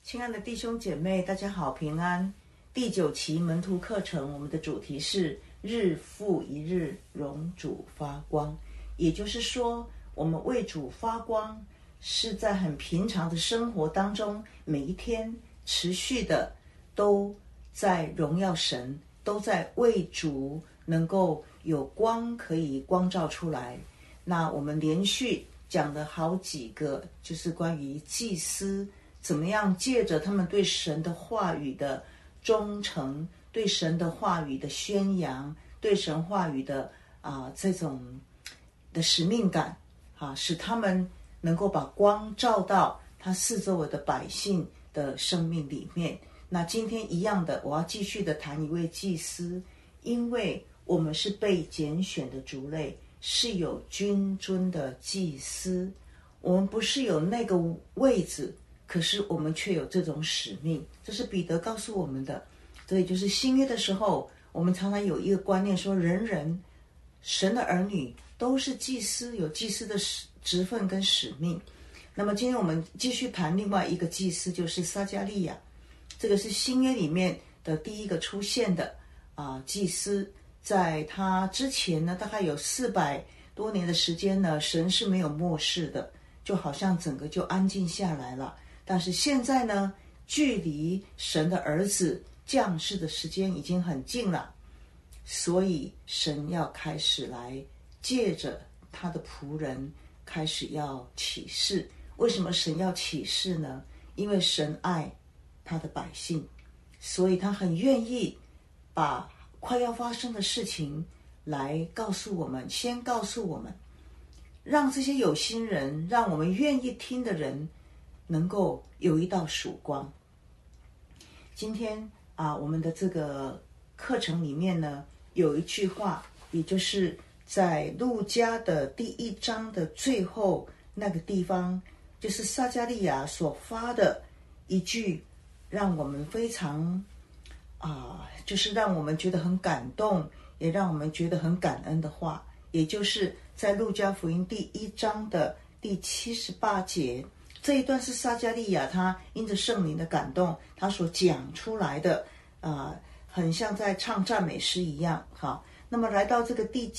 亲爱的弟兄姐妹，大家好，平安。第9期门徒课程，我们的主题是日复一日荣主发光。也就是说，我们为主发光，是在很平常的生活当中，每一天持续的都在荣耀神，都在为主能够有光可以光照出来。那我们连续讲了好几个，就是关于祭司怎么样借着他们对神的话语的忠诚，对神的话语的宣扬，对神话语的这种的使命感使他们能够把光照到他四周围的百姓的生命里面。那今天一样的，我要继续的谈一位祭司，因为我们是被拣选的族类，是有君尊的祭司，我们不是有那个位置，可是我们却有这种使命，这是彼得告诉我们的。所以就是新约的时候，我们常常有一个观念说，人人神的儿女都是祭司，有祭司的职分跟使命。那么今天我们继续谈另外一个祭司，就是撒迦利亚。这个是新约里面的第一个出现的祭司。在他之前呢，大概有400多年的时间呢，神是没有默示的，就好像整个就安静下来了。但是现在呢，距离神的儿子降世的时间已经很近了，所以神要开始来借着他的仆人开始要启示。为什么神要启示呢？因为神爱他的百姓，所以他很愿意把快要发生的事情来告诉我们，先告诉我们，让这些有心人，让我们愿意听的人能够有一道曙光。今天我们的这个课程里面呢，有一句话，也就是在路加的第1章的最后那个地方，就是撒迦利亚所发的一句让我们非常就是让我们觉得很感动，也让我们觉得很感恩的话，也就是在路加福音第1章的第78节。这一段是撒迦利亚他因着圣灵的感动，他所讲出来的很像在唱赞美诗一样。好，那么来到这个第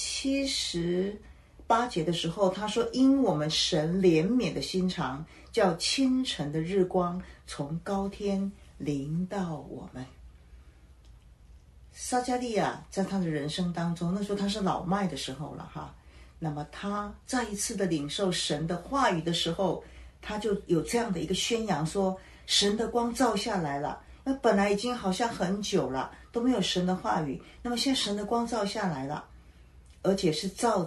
78节的时候，他说，因我们神怜悯的心肠，叫清晨的日光从高天临到我们。撒迦利亚在他的人生当中，那时候他是老迈的时候了那么他再一次的领受神的话语的时候，他就有这样的一个宣扬，说神的光照下来了。那本来已经好像很久了都没有神的话语，那么现在神的光照下来了，而且是照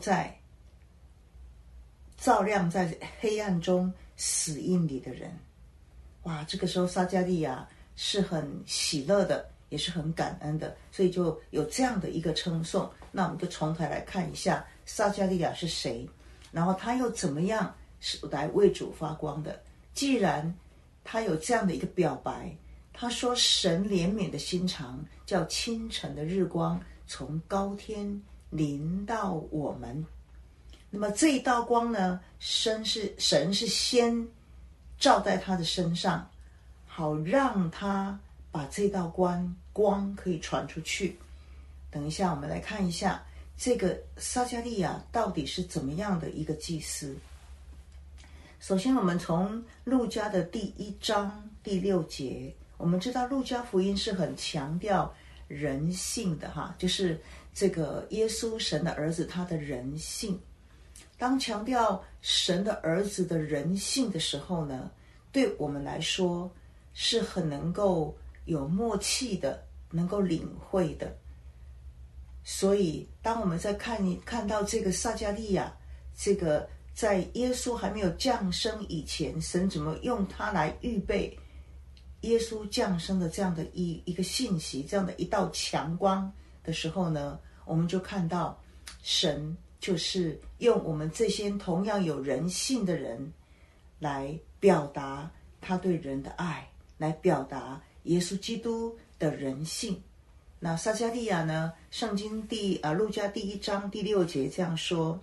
亮在黑暗中死荫里的人。哇，这个时候撒迦利亚是很喜乐的，也是很感恩的，所以就有这样的一个称颂。那我们就从头来看一下撒迦利亚是谁，然后他又怎么样是来为主发光的。既然他有这样的一个表白，他说神怜悯的心肠，叫清晨的日光从高天临到我们。那么这一道光呢，神是先照在他的身上，好让他把这道光可以传出去。等一下我们来看一下这个撒迦利亚到底是怎么样的一个祭司。首先我们从路加的第1章第6节，我们知道路加福音是很强调人性的就是这个耶稣神的儿子他的人性。当强调神的儿子的人性的时候呢，对我们来说是很能够有默契的，能够领会的。所以当我们在看到这个撒迦利亚，这个在耶稣还没有降生以前，神怎么用他来预备耶稣降生的这样的一个信息，这样的一道强光的时候呢，我们就看到神就是用我们这些同样有人性的人来表达他对人的爱，来表达耶稣基督的人性。那撒迦利亚呢，圣经路加第1章第6节这样说，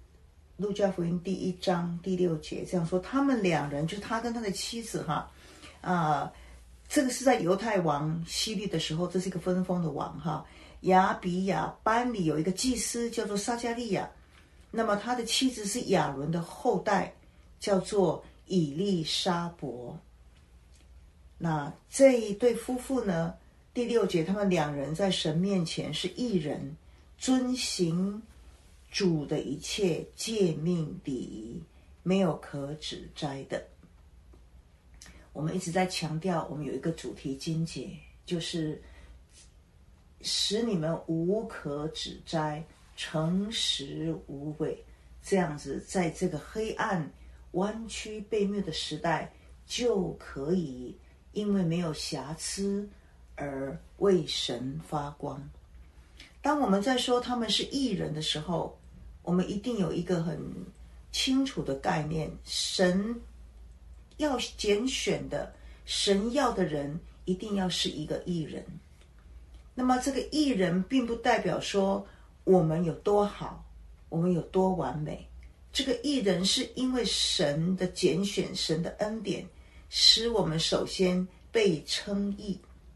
路加福音第1章第6节这样说，他们两人就是他跟他的妻子这个是在犹太王希律的时候，这是一个分封的王哈。亚比亚班里有一个祭司叫做撒迦利亚，那么他的妻子是亚伦的后代，叫做以利沙伯。那这一对夫妇呢，第6节，他们2人在神面前是义人，遵行主的一切诫命礼仪，没有可指摘的。我们一直在强调，我们有一个主题经节，就是使你们无可指摘，诚实无伪，这样子在这个黑暗弯曲悖谬的时代，就可以因为没有瑕疵而为神发光。当我们在说他们是义人的时候，我们一定有一个很清楚的概念，神要拣选的，神要的人一定要是一个义人。那么这个义人并不代表说我们有多好，我们有多完美。这个义人是因为神的拣选，神的恩典，使我们首先被称义。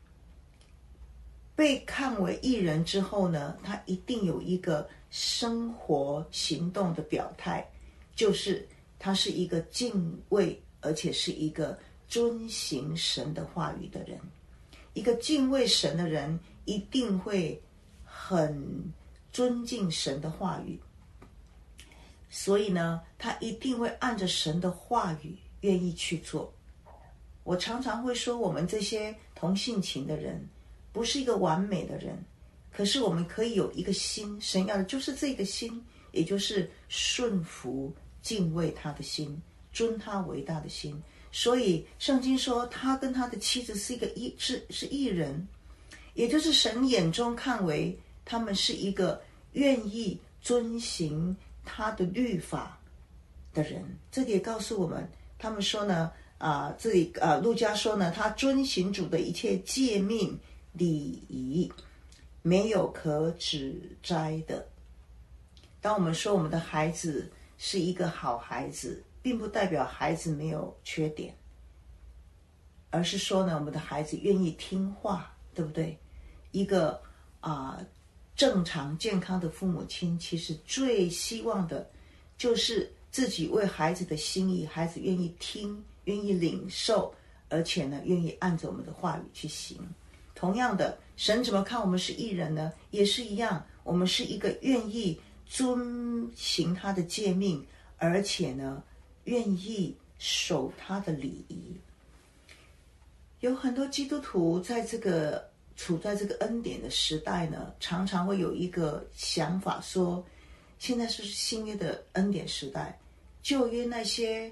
被看为义人之后呢，他一定有一个生活行动的表态，就是他是一个敬畏，而且是一个遵行神的话语的人。一个敬畏神的人一定会很尊敬神的话语，所以呢，他一定会按着神的话语愿意去做。我常常会说，我们这些同性情的人不是一个完美的人，可是我们可以有一个心，神要的就是这个心，也就是顺服敬畏他的心，尊他为大的心。所以圣经说他跟他的妻子是义人，也就是神眼中看为他们是一个愿意遵行他的律法的人。这里也告诉我们，他们说呢这里路加说呢，他遵行主的一切诫命礼仪，没有可指摘的。当我们说我们的孩子是一个好孩子，并不代表孩子没有缺点，而是说呢，我们的孩子愿意听话，对不对？一个正常健康的父母亲，其实最希望的就是自己为孩子的心意，孩子愿意听，愿意领受，而且呢，愿意按着我们的话语去行。同样的，神怎么看我们是义人呢？也是一样，我们是一个愿意遵行他的诫命，而且呢，愿意守他的礼仪。有很多基督徒在处在这个恩典的时代呢，常常会有一个想法说，现在是新约的恩典时代，旧约那些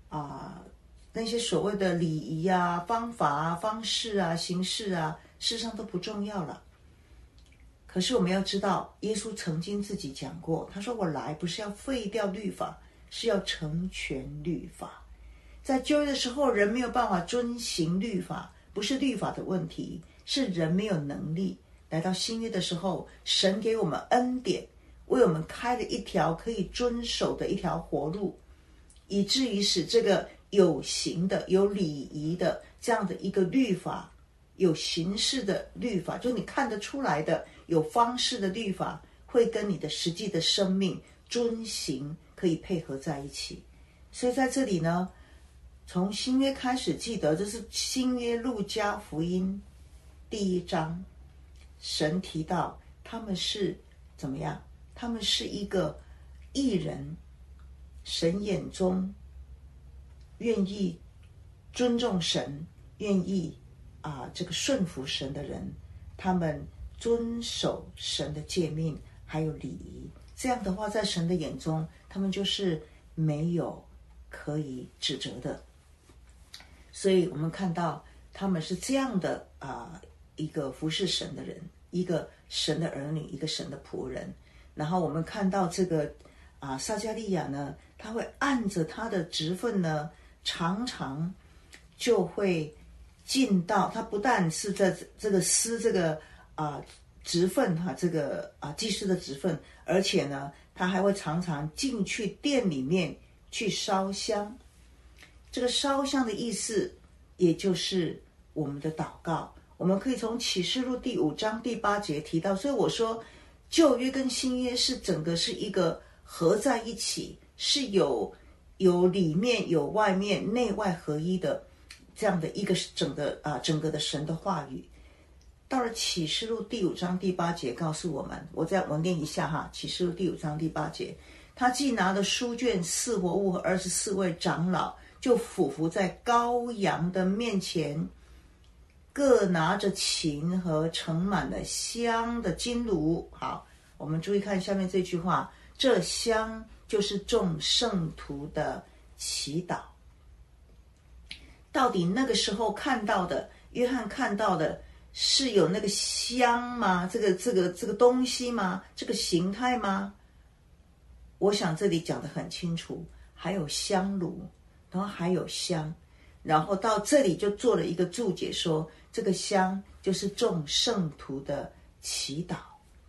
所谓的礼仪啊、方法啊、方式啊、形式啊，事实上都不重要了。可是我们要知道，耶稣曾经自己讲过，他说我来不是要废掉律法，是要成全律法。在旧约的时候，人没有办法遵行律法，不是律法的问题，是人没有能力。来到新约的时候，神给我们恩典，为我们开了一条可以遵守的一条活路，以至于使这个有形的、有礼仪的这样的一个律法，有形式的律法，就你看得出来的有方式的律法，会跟你的实际的生命遵行可以配合在一起。所以在这里呢，从新约开始，记得这是新约路加福音第1章，神提到他们是怎么样？他们是一个义人，神眼中愿意尊重神，愿意这个顺服神的人，他们遵守神的诫命还有礼仪，这样的话在神的眼中，他们就是没有可以指责的。所以我们看到他们是这样的一个服侍神的人，一个神的儿女，一个神的仆人。然后我们看到这个撒迦利亚呢，他会按着他的职分呢，常常就会进到，他不但是在这个司这个职分这个祭司的职分，而且呢，他还会常常进去殿里面去烧香。这个烧香的意思也就是我们的祷告。我们可以从启示录第5章第8节提到，所以我说旧约跟新约是整个是一个合在一起，是有里面有外面，内外合一的这样的一个整个的神的话语。到了启示录第5章第8节告诉我们，我念一下哈，启示录第5章第8节，他既拿了书卷、4活物和24位长老，就俯伏在羔羊的面前，各拿着琴和盛满了香的金炉。好，我们注意看下面这句话，这香就是众圣徒的祈祷。到底那个时候看到的，约翰看到的是有那个香吗？这个东西吗？这个形态吗？我想这里讲得很清楚，还有香炉，然后还有香，然后到这里就做了一个注解说，这个香就是众圣徒的祈祷。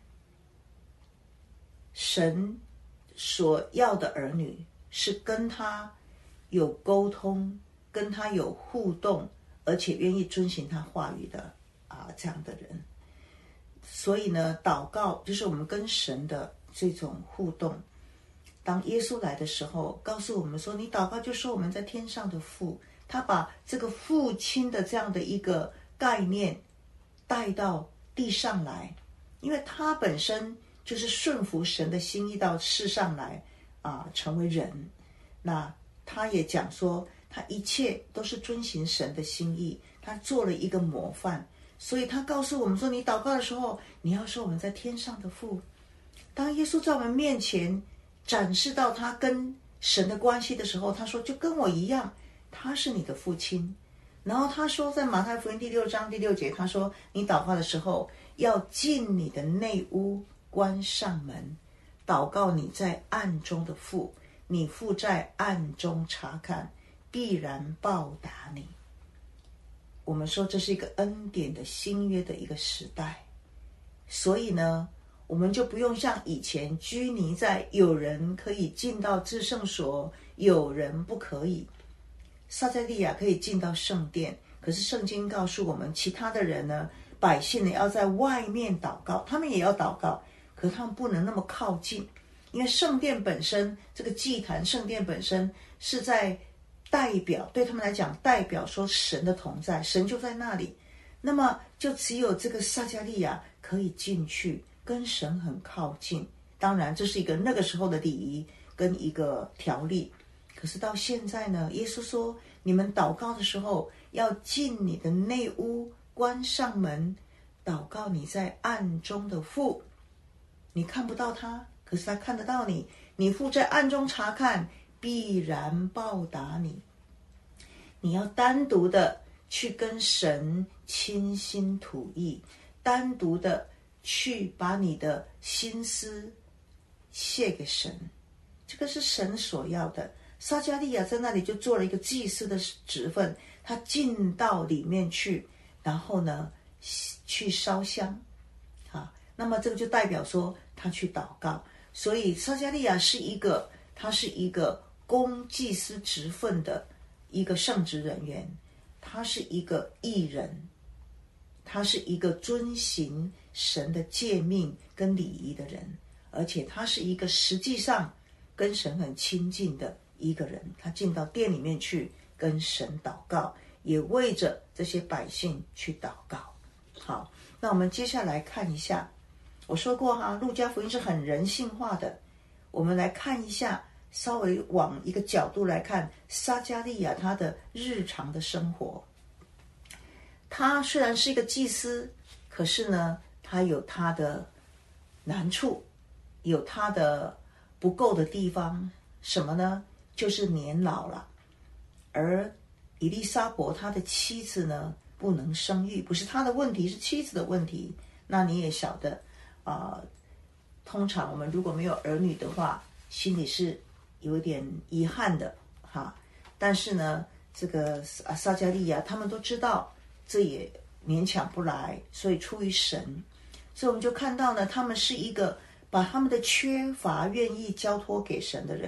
神所要的儿女是跟他有沟通，跟他有互动，而且愿意遵行他话语的这样的人。所以呢，祷告就是我们跟神的这种互动。当耶稣来的时候告诉我们说，你祷告就说我们在天上的父，他把这个父亲的这样的一个概念带到地上来，因为他本身就是顺服神的心意到世上来成为人。那他也讲说他一切都是遵行神的心意，他做了一个模范。所以他告诉我们说，你祷告的时候你要说我们在天上的父。当耶稣在我们面前展示到他跟神的关系的时候，他说就跟我一样，他是你的父亲。然后他说在马太福音第6章第6节，他说你祷告的时候要进你的内屋，关上门，祷告你在暗中的父，你父在暗中查看，必然报答你。我们说这是一个恩典的新约的一个时代，所以呢我们就不用像以前拘泥在有人可以进到至圣所，有人不可以。撒迦利亚可以进到圣殿，可是圣经告诉我们，其他的人呢，百姓呢要在外面祷告，他们也要祷告，可他们不能那么靠近，因为圣殿本身，这个祭坛圣殿本身是在代表，对他们来讲代表说神的同在，神就在那里。那么就只有这个撒迦利亚可以进去跟神很靠近。当然这是一个那个时候的礼仪跟一个条例。可是到现在呢，耶稣说你们祷告的时候要进你的内屋，关上门，祷告你在暗中的父。你看不到他，可是他看得到你，你父在暗中查看，必然报答你。你要单独的去跟神倾心吐意，单独的去把你的心思献给神，这个是神所要的。撒迦利亚在那里就做了一个祭司的职分，他进到里面去，然后呢去烧香那么这个就代表说他去祷告。所以撒迦利亚他是一个供祭司职分的一个圣职人员，他是一个义人，他是一个遵行神的诫命跟礼仪的人，而且他是一个实际上跟神很亲近的一个人。他进到殿里面去跟神祷告，也为着这些百姓去祷告。好，那我们接下来看一下，我说过路加福音是很人性化的，我们来看一下，稍微往一个角度来看撒迦利亚他的日常的生活。他虽然是一个祭司，可是呢他有他的难处，有他的不够的地方。什么呢？就是年老了，而以利沙伯他的妻子呢不能生育，不是他的问题，是妻子的问题。那你也晓得通常我们如果没有儿女的话，心里是有点遗憾的但是呢这个撒迦利亚他们都知道这也勉强不来，所以出于神，所以我们就看到呢，他们是一个把他们的缺乏愿意交托给神的人。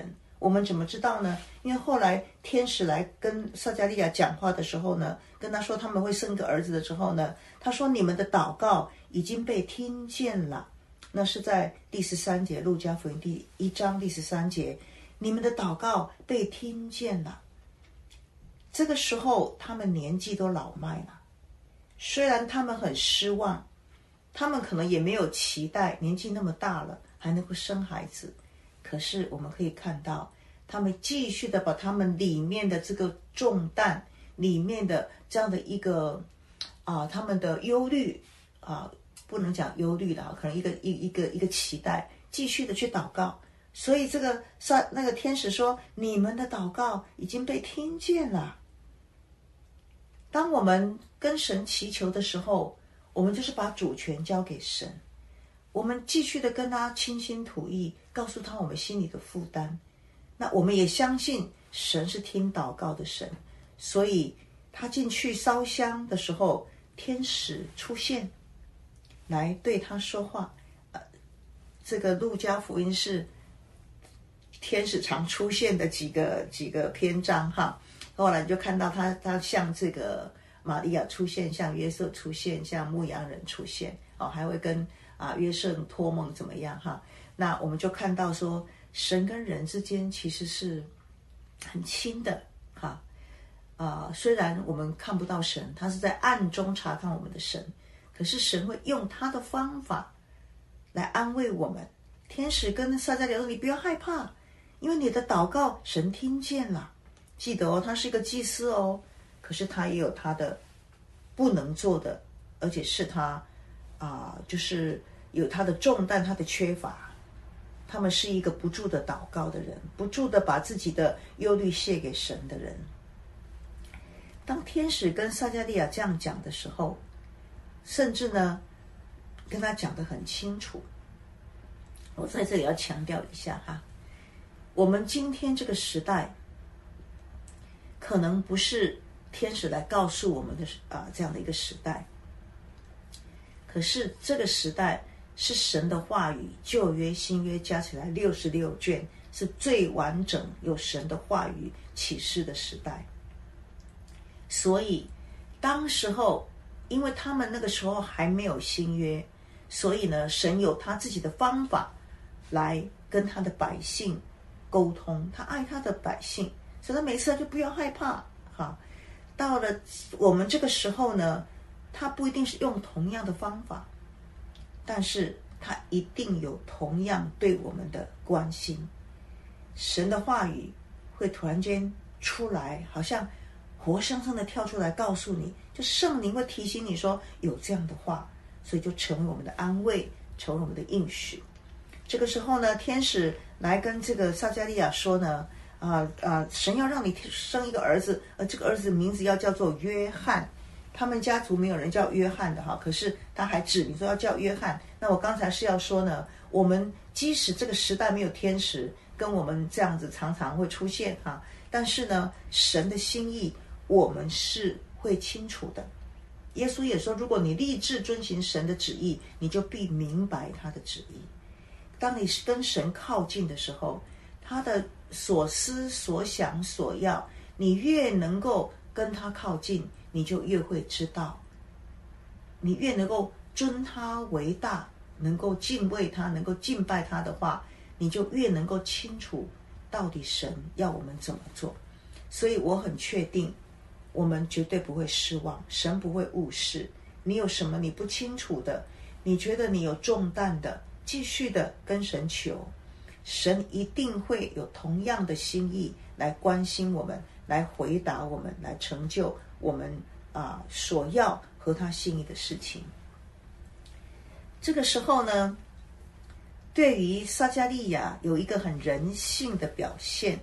我们怎么知道呢？因为后来天使来跟撒迦利亚讲话的时候呢，跟他说他们会生一个儿子的时候呢，他说你们的祷告已经被听见了。那是在第13节，路加福音第1章第13节，你们的祷告被听见了。这个时候他们年纪都老迈了，虽然他们很失望，他们可能也没有期待年纪那么大了还能够生孩子，可是我们可以看到他们继续的把他们里面的这个重担，里面的这样的一个他们的忧虑不能讲忧虑了，可能一个期待，继续的去祷告。所以那个天使说，你们的祷告已经被听见了。当我们跟神祈求的时候，我们就是把主权交给神，我们继续的跟他倾心吐意，告诉他我们心里的负担。那我们也相信神是听祷告的神，所以他进去烧香的时候，天使出现来对他说话。这个路加福音是天使常出现的几个篇章哈。后来就看到他像这个玛利亚出现，像约瑟出现，像牧羊人出现，还会跟约瑟托梦怎么样哈。那我们就看到说，神跟人之间其实是很亲的哈。虽然我们看不到神，他是在暗中查看我们的神，可是神会用他的方法来安慰我们。天使跟撒迦利亚说，你不要害怕，因为你的祷告神听见了。记得他是一个祭司可是他也有他的不能做的，而且是他就是有他的重担，他的缺乏。他们是一个不住的祷告的人，不住的把自己的忧虑卸给神的人。当天使跟撒迦利亚这样讲的时候，甚至呢跟他讲得很清楚。我在这里要强调一下哈，我们今天这个时代可能不是天使来告诉我们的这样的一个时代，可是这个时代是神的话语，旧约新约加起来66卷，是最完整有神的话语启示的时代。所以当时候因为他们那个时候还没有新约，所以呢神有他自己的方法来跟他的百姓沟通，他爱他的百姓，所以他每次他就不要害怕哈。到了我们这个时候呢，他不一定是用同样的方法，但是他一定有同样对我们的关心。神的话语会突然间出来，好像活生生的跳出来告诉你，就圣灵会提醒你说有这样的话，所以就成为我们的安慰，成为我们的应许。这个时候呢，天使来跟这个撒迦利亚说呢，神要让你生一个儿子，这个儿子名字要叫做约翰。他们家族没有人叫约翰的哈，可是他还指明说要叫约翰。那我刚才是要说呢，我们即使这个时代没有天使跟我们这样子常常会出现哈，但是呢，神的心意我们是会清楚的。耶稣也说，如果你立志遵行神的旨意，你就必明白他的旨意。当你跟神靠近的时候，他的所思所想所要，你越能够跟他靠近，你就越会知道，你越能够尊他为大，能够敬畏他，能够敬拜他的话，你就越能够清楚到底神要我们怎么做。所以我很确定我们绝对不会失望，神不会误事。你有什么你不清楚的，你觉得你有重担的，继续的跟神求，神一定会有同样的心意来关心我们，来回答我们，来成就我们所要和他心意的事情。这个时候呢，对于撒迦利亚有一个很人性的表现，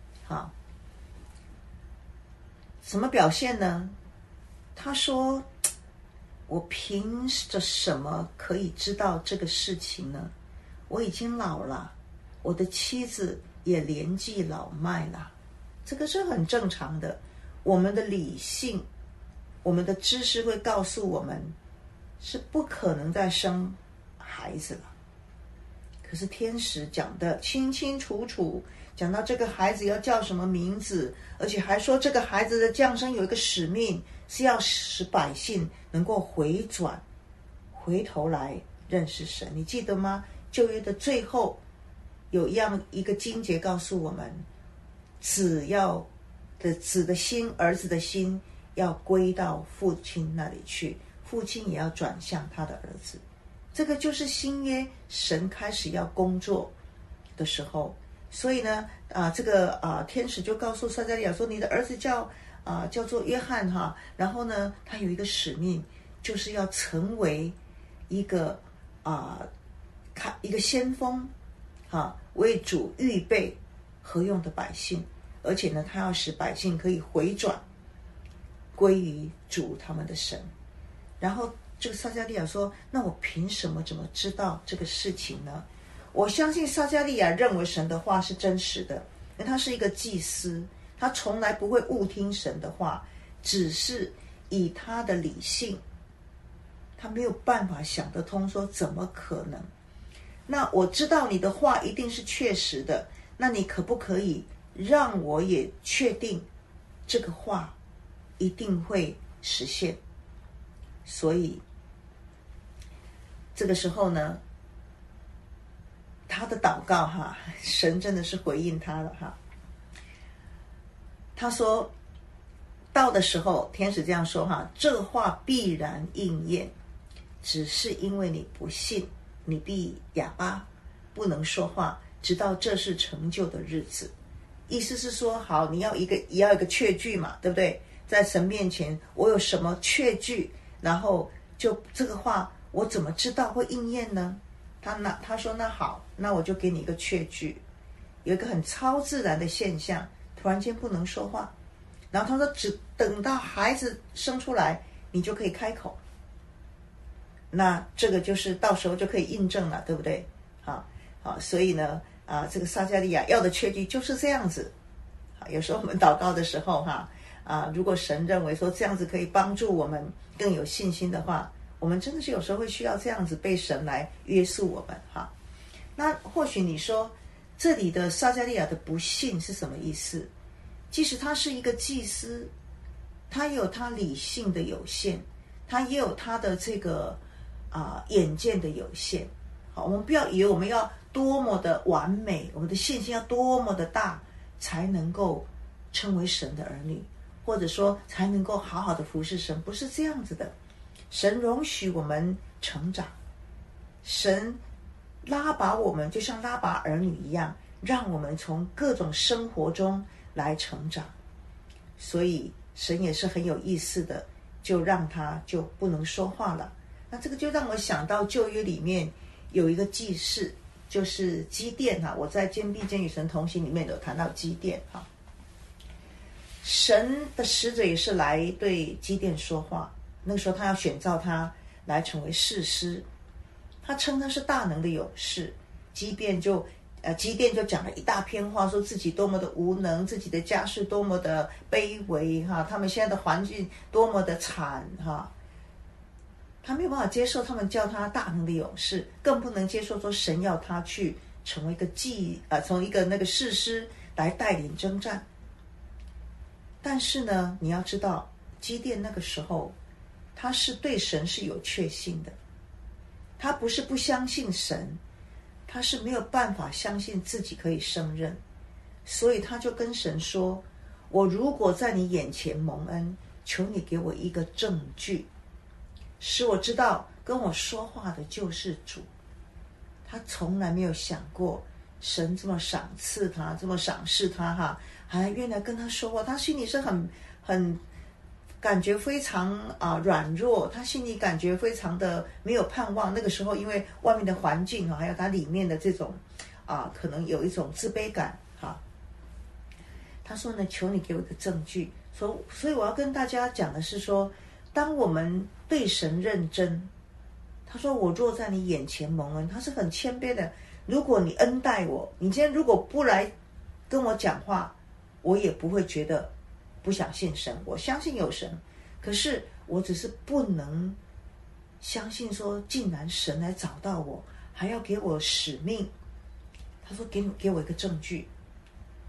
什么表现呢？他说，我凭着什么可以知道这个事情呢？我已经老了，我的妻子也年纪老迈了。这个是很正常的，我们的理性，我们的知识会告诉我们是不可能再生孩子了。可是天使讲的清清楚楚， 讲到这个孩子要叫什么名字，而且还说这个孩子的降生有一个使命，是要使百姓能够回转，回头来认识神。你记得吗？旧约的最后有一个经节告诉我们，子的心，儿子的心要归到父亲那里去，父亲也要转向他的儿子。这个就是新约神开始要工作的时候。所以呢，天使就告诉撒迦利亚说，你的儿子叫做约翰哈，然后呢，他有一个使命，就是要成为一个先锋为主预备合用的百姓，而且呢，他要使百姓可以回转归于主他们的神。然后这个撒迦利亚说，那我凭什么怎么知道这个事情呢？我相信撒迦利亚认为神的话是真实的，因为他是一个祭司，他从来不会误听神的话，只是以他的理性，他没有办法想得通，说怎么可能？那我知道你的话一定是确实的，那你可不可以让我也确定这个话一定会实现？所以这个时候呢，他的祷告神真的是回应他了他说到的时候，天使这样说这话必然应验，只是因为你不信，你必哑巴，不能说话，直到这是成就的日子。意思是说，好，你要一个确据嘛，对不对？在神面前，我有什么确据，然后就这个话，我怎么知道会应验呢？他说那好，那我就给你一个确据，有一个很超自然的现象，突然间不能说话，然后他说只等到孩子生出来，你就可以开口。那这个就是到时候就可以印证了，对不对？所以呢，这个撒迦利亚要的确据就是这样子。有时候我们祷告的时候如果神认为说这样子可以帮助我们更有信心的话，我们真的是有时候会需要这样子被神来约束我们那或许你说这里的撒迦利亚的不信是什么意思？即使他是一个祭司，他也有他理性的有限，他也有他的这个眼见的有限。好，我们不要以为我们要多么的完美，我们的信心要多么的大，才能够称为神的儿女，或者说才能够好好的服侍神，不是这样子的。神容许我们成长，神拉拔我们就像拉拔儿女一样，让我们从各种生活中来成长。所以神也是很有意思的，就让他就不能说话了。那这个就让我想到旧约里面有一个祭司，就是基甸我在坚壁间与神同行里面有谈到基甸神的使者也是来对基甸说话，那个时候他要选召他来成为士师，他称他是大能的勇士。基甸就讲了一大篇话，说自己多么的无能，自己的家世多么的卑微他们现在的环境多么的惨他没有办法接受他们叫他大能的勇士，更不能接受说神要他去成为从一个那个士师来带领征战。但是呢，你要知道基甸那个时候他是对神是有确信的，他不是不相信神，他是没有办法相信自己可以胜任，所以他就跟神说，我如果在你眼前蒙恩，求你给我一个证据，使我知道跟我说话的就是主。他从来没有想过神这么赏赐他，这么赏识他还愿意跟他说话。他心里是很感觉非常软弱，他心里感觉非常的没有盼望。那个时候因为外面的环境还有他里面的这种可能有一种自卑感他说呢，求你给我一个证据。所以我要跟大家讲的是说，当我们对神认真，他说我若在你眼前蒙恩，他是很谦卑的。如果你恩待我，你今天如果不来跟我讲话，我也不会觉得不相信神，我相信有神，可是我只是不能相信说竟然神来找到我，还要给我使命。他说给我一个证据。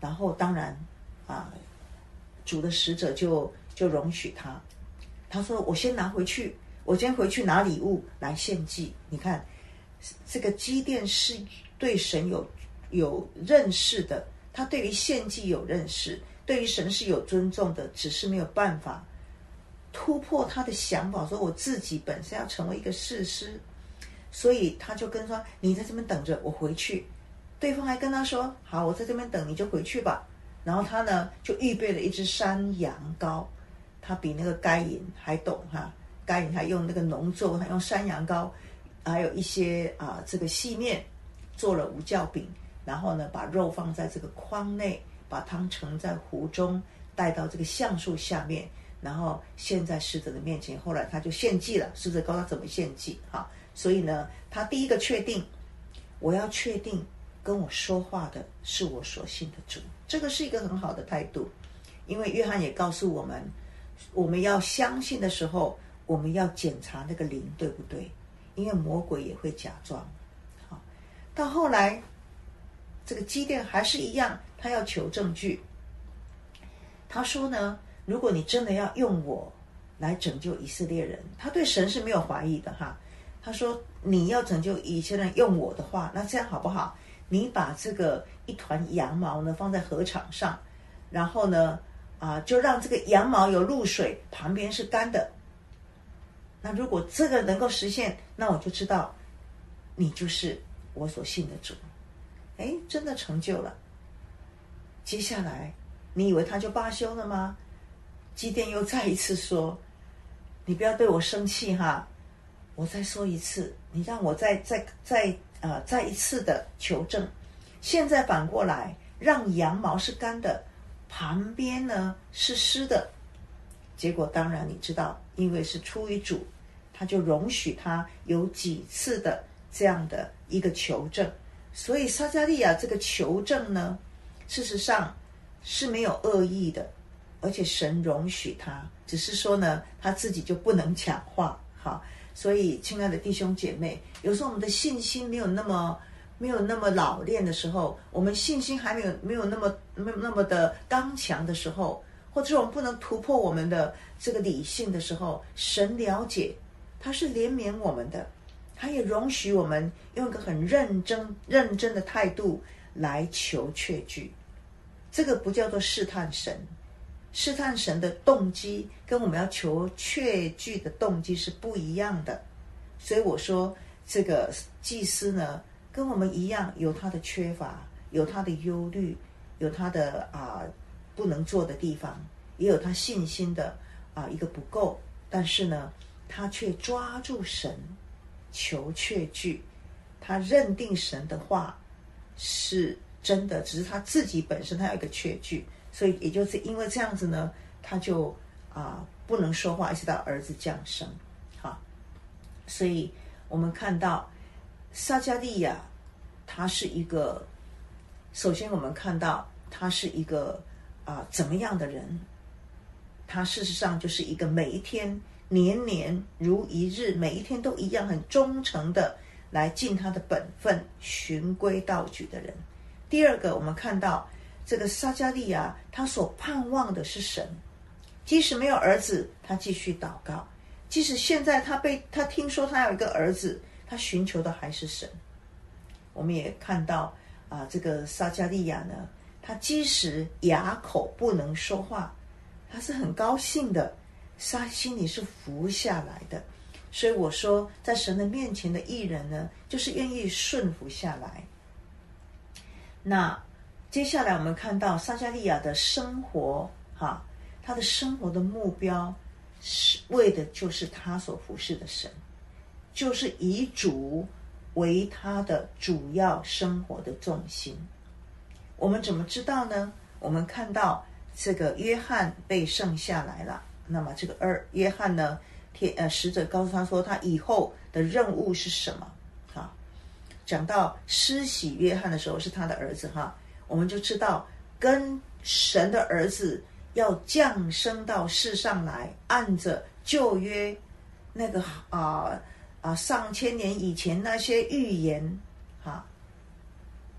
然后当然主的使者就容许他，他说我先拿回去，我先回去拿礼物来献祭。你看这个基甸是对神有认识的，他对于献祭有认识，对于神是有尊重的，只是没有办法突破他的想法，说我自己本身要成为一个士师，所以他就跟说你在这边等着我回去。对方还跟他说好，我在这边等你就回去吧。然后他呢就预备了一只山羊羔，他比那个该隐还懂该隐还用那个农作，他用山羊羔，还有一些这个细面做了无酵饼，然后呢把肉放在这个筐内，把汤盛在壶中，带到这个橡树下面，然后献在使者的面前。后来他就献祭了，使者告诉他怎么献祭所以呢他第一个确定，我要确定跟我说话的是我所信的主，这个是一个很好的态度。因为约翰也告诉我们，我们要相信的时候，我们要检查那个灵对不对，因为魔鬼也会假装。到后来这个基甸还是一样，他要求证据。他说呢，如果你真的要用我来拯救以色列人，他对神是没有怀疑的他说你要拯救以色列人用我的话，那这样好不好，你把这个一团羊毛呢放在禾场上，然后呢就让这个羊毛有露水，旁边是干的。那如果这个能够实现，那我就知道你就是我所信的主。真的成就了。接下来你以为他就罢休了吗？基甸又再一次说，你不要对我生气我再说一次，你让我再一次的求证。现在反过来，让羊毛是干的，旁边呢是湿的。结果当然你知道，因为是出于主，他就容许他有几次的这样的一个求证。所以撒迦利亚这个求证呢，事实上是没有恶意的，而且神容许他，只是说呢他自己就不能讲话所以亲爱的弟兄姐妹，有时候我们的信心没有那么老练的时候，我们信心还没有那么的刚强的时候，或者我们不能突破我们的这个理性的时候，神了解，他是怜悯我们的，他也容许我们用一个很认真的态度来求确据。这个不叫做试探神，试探神的动机跟我们要求确据的动机是不一样的。所以我说这个祭司呢跟我们一样，有他的缺乏，有他的忧虑，有他的不能做的地方，也有他信心的一个不够，但是呢他却抓住神求确据，他认定神的话是真的，只是他自己本身他有一个确据。所以也就是因为这样子呢，他就不能说话，一直到儿子降生所以我们看到撒迦利亚他是一个，首先我们看到他是一个怎么样的人，他事实上就是一个每一天年年如一日，每一天都一样很忠诚的来尽他的本分，循规蹈矩的人。第二个，我们看到这个撒迦利亚他所盼望的是神，即使没有儿子，他继续祷告，即使现在他听说他有一个儿子，他寻求的还是神。我们也看到这个撒迦利亚呢，他即使哑口不能说话，他是很高兴的，他心里是服下来的。所以我说在神的面前的义人呢，就是愿意顺服下来。那接下来我们看到撒迦利亚的生活他的生活的目标是为的就是他所服侍的神，就是以主为他的主要生活的重心。我们怎么知道呢？我们看到这个约翰被剩下来了，那么这个约翰呢，使者告诉他说他以后的任务是什么讲到施洗约翰的时候是他的儿子我们就知道跟神的儿子要降生到世上来，按着旧约那个上千年以前那些预言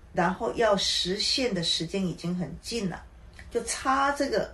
然后要实现的时间已经很近了，就差这个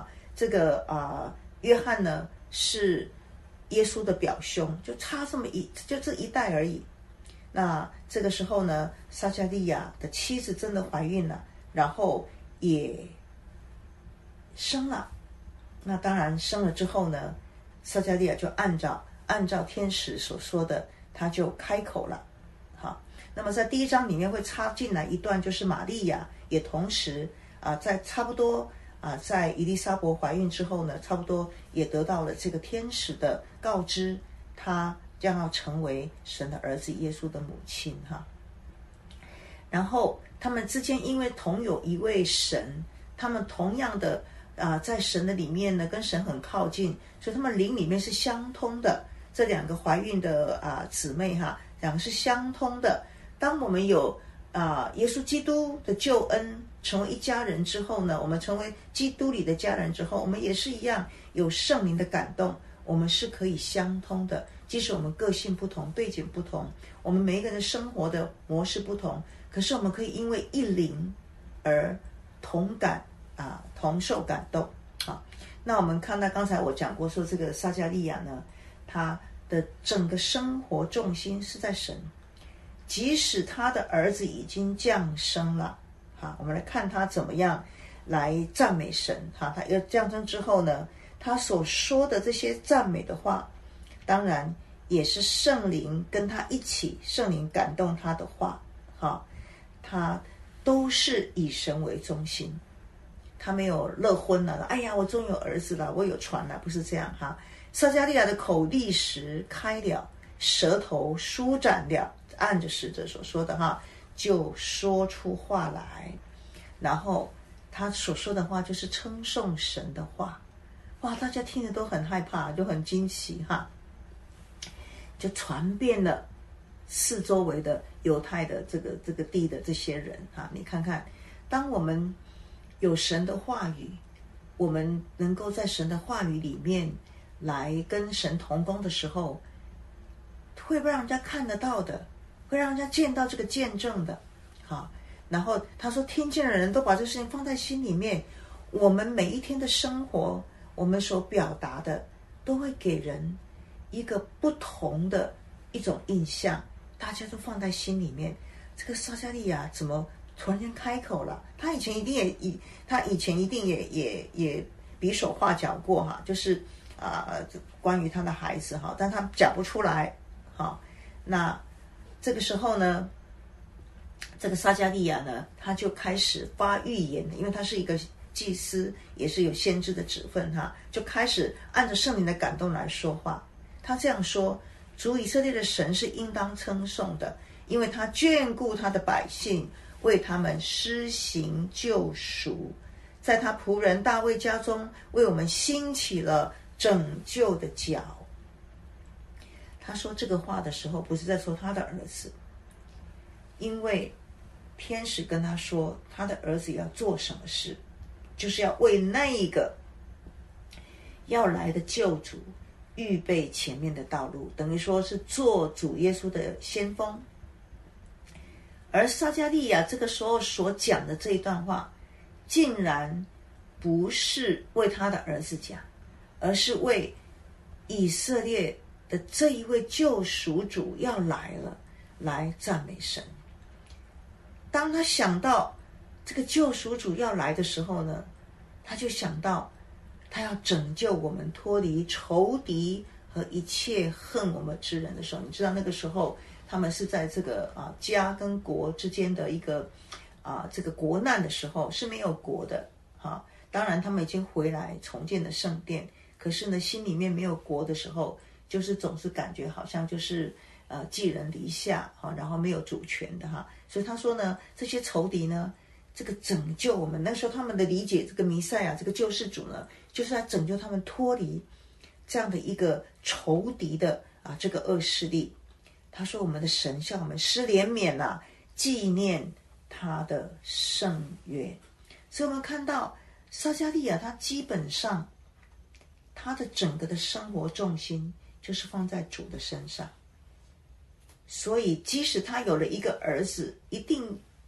约翰呢是耶稣的表兄，就差就这一代而已。那这个时候呢，撒迦利亚的妻子真的怀孕了，然后也生了。那当然生了之后呢，撒迦利亚就按照天使所说的，他就开口了。好，那么在第1章里面会插进来一段，就是玛利亚也同时在差不多在以利沙伯怀孕之后呢，差不多也得到了这个天使的告知，她将要成为神的儿子耶稣的母亲哈。然后他们之间因为同有一位神，他们同样的在神的里面呢，跟神很靠近，所以他们灵里面是相通的。这2个怀孕的姊妹哈，2个是相通的。当我们有耶稣基督的救恩，成为一家人之后呢，我们成为基督里的家人之后，我们也是一样有圣灵的感动，我们是可以相通的。即使我们个性不同，背景不同，我们每一个人生活的模式不同，可是我们可以因为一灵而同感同受感动。好，那我们看到刚才我讲过说，这个撒迦利亚呢，他的整个生活重心是在神，即使他的儿子已经降生了。好，我们来看他怎么样来赞美神。好，他要降生之后呢，他所说的这些赞美的话，当然也是圣灵跟他一起，圣灵感动他的话。好，他都是以神为中心，他没有乐昏了，哎呀，我终于有儿子了，我有传了，不是这样哈。撒迦利亚的口立时开了，舌头舒展了，按着使者所说的哈，就说出话来。然后他所说的话就是称颂神的话。哇，大家听着都很害怕，就很惊喜哈，就传遍了四周围的犹太的这个地的这些人哈。你看看，当我们有神的话语，我们能够在神的话语里面来跟神同工的时候，会让人家看得到的，会让人家见到这个见证的。好，然后他说听见的人都把这事情放在心里面，我们每一天的生活，我们所表达的都会给人一个不同的一种印象，大家都放在心里面。这个撒迦利亚怎么突然间开口了？他以前一定也比手画脚过哈，就是关于他的孩子哈，但他讲不出来。好，那这个时候呢，这个撒迦利亚呢，他就开始发预言，因为他是一个祭司，也是有先知的职分哈，就开始按着圣灵的感动来说话。他这样说：主以色列的神是应当称颂的，因为他眷顾他的百姓，为他们施行救赎，在他仆人大卫家中为我们兴起了拯救的脚。他说这个话的时候，不是在说他的儿子，因为天使跟他说他的儿子要做什么事，就是要为那个要来的救主预备前面的道路，等于说是做主耶稣的先锋。而撒迦利亚这个时候所讲的这一段话，竟然不是为他的儿子讲，而是为以色列的这一位救赎主要来了，来赞美神。当他想到这个救赎主要来的时候呢，他就想到他要拯救我们脱离仇敌和一切恨我们之人的时候。你知道那个时候他们是在这个家跟国之间的一个这个国难的时候，是没有国的哈。当然他们已经回来重建了圣殿，可是呢心里面没有国的时候，就是总是感觉好像就是寄人篱下哈，然后没有主权的哈。所以他说呢，这些仇敌呢，这个拯救我们，那时候他们的理解，这个弥赛亚这个救世主呢，就是来拯救他们脱离这样的一个仇敌的这个恶势力。他说我们的神向我们施怜悯纪念他的圣约。所以我们看到撒迦利亚他基本上他的整个的生活重心就是放在主的身上，所以即使他有了一个儿子，一定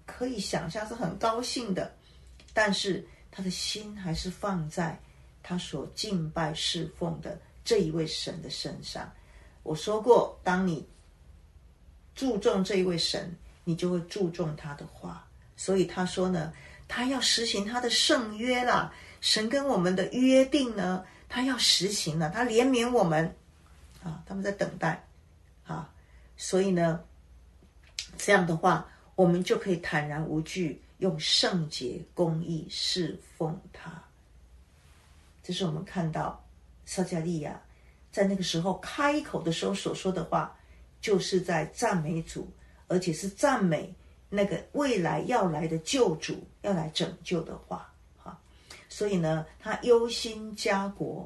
可以想象是很高兴的，但是他的心还是放在他所敬拜侍奉的这一位神的身上。我说过，当你注重这一位神，你就会注重他的话。所以他说呢，他要实行他的圣约啦，神跟我们的约定呢，他要实行了，他怜悯我们啊，他们在等待啊，所以呢，这样的话，我们就可以坦然无惧，用圣洁公义侍奉他。这是我们看到撒迦利亚在那个时候开口的时候所说的话，就是在赞美主，而且是赞美那个未来要来的救主，要来拯救的话。所以呢，他忧心家国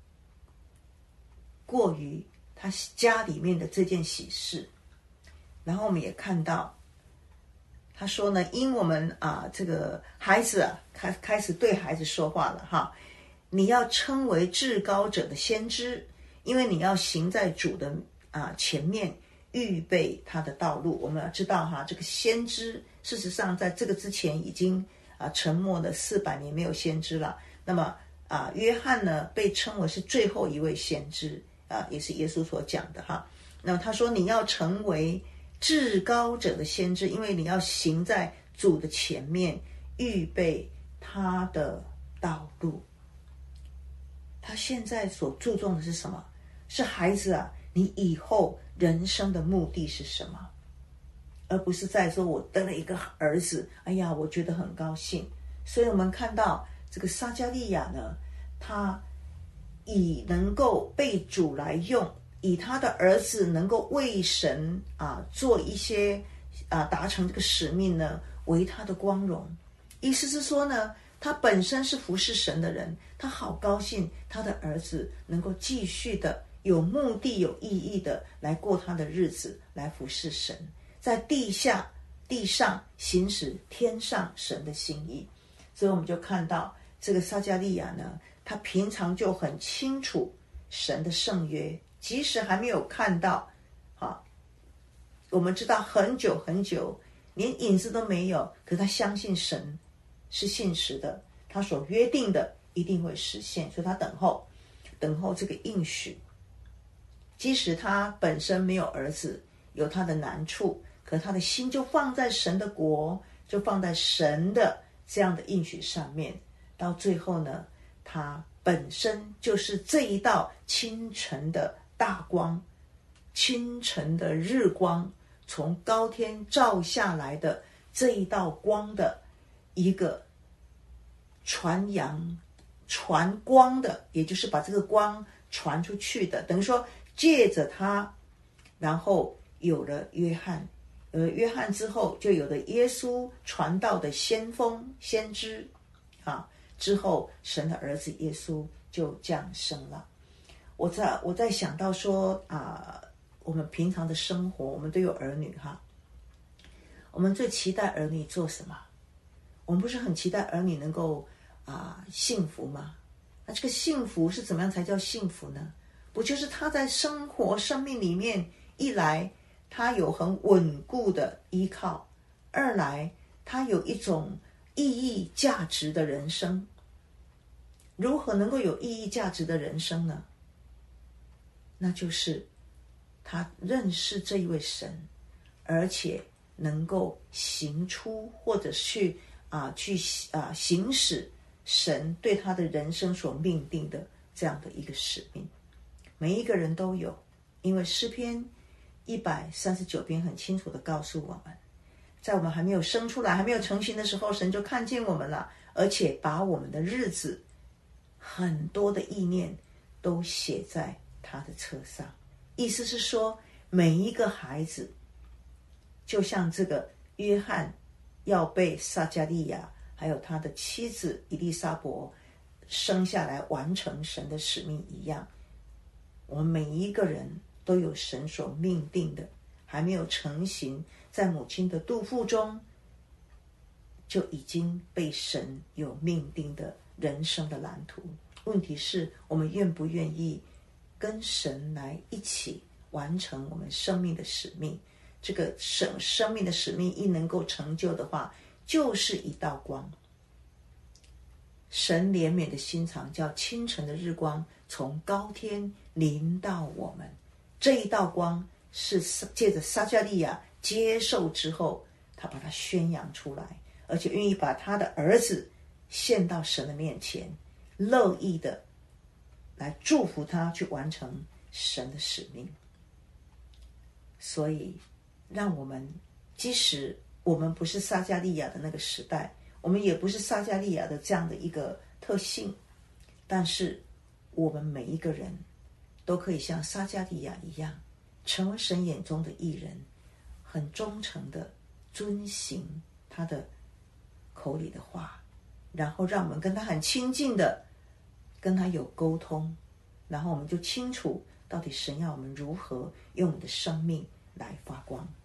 过于他家里面的这件喜事。然后我们也看到他说呢，因我们这个孩子开始对孩子说话了哈，你要称为至高者的先知，因为你要行在主的前面，预备他的道路。我们要知道哈，这个先知事实上在这个之前已经沉默了400年，没有先知了。那么约翰呢被称为是最后一位先知也是耶稣所讲的哈。那么他说你要成为至高者的先知，因为你要行在主的前面，预备他的道路。他现在所注重的是什么？是孩子你以后人生的目的是什么？而不是在说我得了一个儿子，哎呀，我觉得很高兴。所以我们看到这个撒迦利亚呢，他以能够被主来用，以他的儿子能够为神做一些达成这个使命呢，为他的光荣。意思是说呢，他本身是服侍神的人，他好高兴他的儿子能够继续的有目的有意义的来过他的日子，来服侍神，在地上行使天上神的心意。所以我们就看到这个撒迦利亚呢，他平常就很清楚神的圣约，即使还没有看到我们知道很久很久连影子都没有，可他相信神是信实的，他所约定的一定会实现，所以他等候这个应许。即使他本身没有儿子，有他的难处，可他的心就放在神的国，就放在神的这样的应许上面。到最后呢，他本身就是这一道清晨的大光，清晨的日光，从高天照下来的这一道光的一个传光的，也就是把这个光传出去的。等于说借着他，然后有了约翰，约翰之后就有了耶稣传道的先锋先知之后神的儿子耶稣就降生了。我在想到说我们平常的生活，我们都有儿女我们最期待儿女做什么？我们不是很期待儿女能够幸福吗？那这个幸福是怎么样才叫幸福呢？不就是他在生活生命里面，一来他有很稳固的依靠，二来他有一种意义价值的人生。如何能够有意义价值的人生呢？那就是他认识这一位神，而且能够行出或者去行使神对他的人生所命定的这样的一个使命。每一个人都有，因为诗篇139篇很清楚地告诉我们，在我们还没有生出来，还没有成型的时候，神就看见我们了，而且把我们的日子很多的意念都写在他的册上。意思是说，每一个孩子就像这个约翰要被撒迦利亚还有他的妻子以利沙伯生下来完成神的使命一样，我们每一个人都有神所命定的，还没有成型，在母亲的肚腹中就已经被神有命定的人生的蓝图。问题是我们愿不愿意跟神来一起完成我们生命的使命， 这个生命的使命一能够成就的话，就是一道光。神怜悯的心肠，叫清晨的日光从高天临到我们。这一道光是借着撒迦利亚接受之后，他把它宣扬出来，而且愿意把他的儿子献到神的面前，乐意的来祝福他去完成神的使命。所以让我们，即使我们不是撒迦利亚的那个时代，我们也不是撒迦利亚的这样的一个特性，但是我们每一个人都可以像撒迦利亚一样，成为神眼中的义人，很忠诚的遵行他的口里的话，然后让我们跟他很亲近的跟他有沟通，然后我们就清楚到底神要我们如何用你的生命来发光。